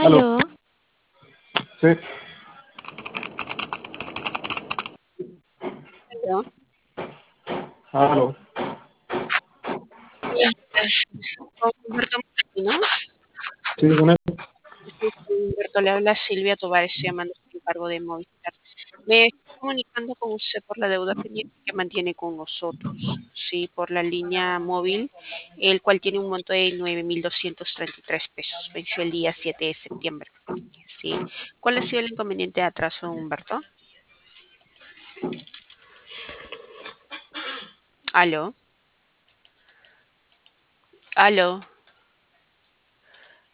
Aló, Aló, sí, ¿No? aló, Con Humberto Martino. sí, con él. Sí, Humberto, le habla Silvia Tovar, estoy llamando por encargo de Movistar. Me estoy comunicando con usted por la deuda pendiente que mantiene con nosotros, sí, por la línea móvil, el cual tiene un monto de 9.233 pesos. Venció el día 7 de septiembre, sí. ¿Cuál ha sido el inconveniente de atraso, Humberto? Aló, aló.